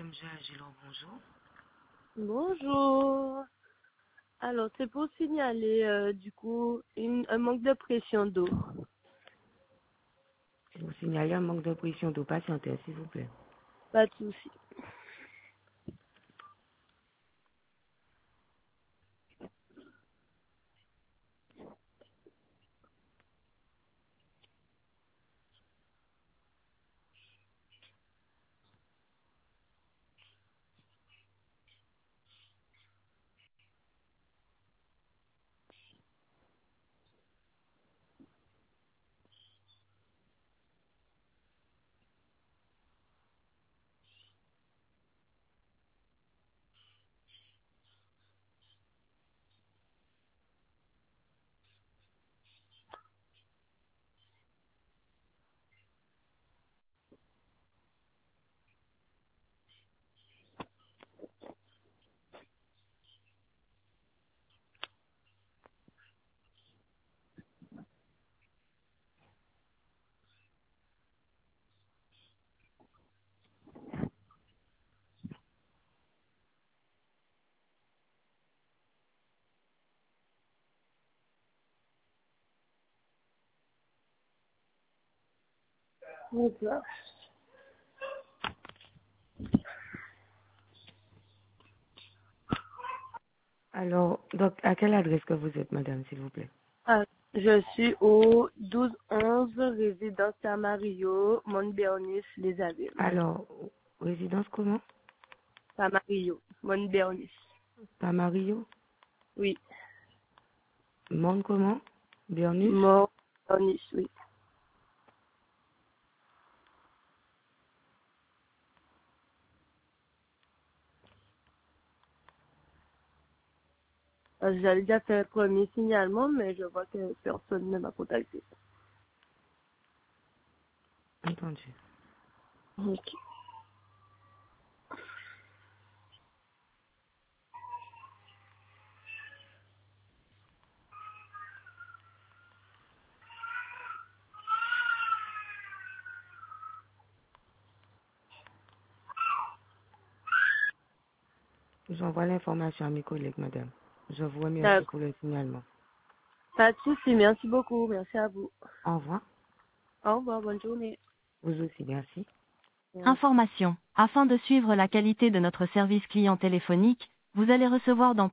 MJ Agilon, bonjour. Bonjour. Alors, c'est pour signaler un manque de pression d'eau. Je vous signale un manque de pression d'eau. Patientez, s'il vous plaît. Pas de souci. D'accord. Alors, donc, à quelle adresse que vous êtes, madame, s'il vous plaît? Ah, je suis au 12-11 résidence Tamarillo, Montbernis, Les Abymes. Alors, résidence comment? Tamarillo, Montbernis. Tamarillo? Oui. Monde comment? Bernus? Montbernis, oui. J'avais déjà fait un premier signalement, mais je vois que personne ne m'a contacté. Entendu. Ok. J'envoie l'information à mes collègues, madame. Je vous remercie D'accord. pour le signalement. Pas de souci. Merci beaucoup. Merci à vous. Au revoir. Au revoir. Bonne journée. Vous aussi, merci. Merci. Information. Afin de suivre la qualité de notre service client téléphonique, vous allez recevoir dans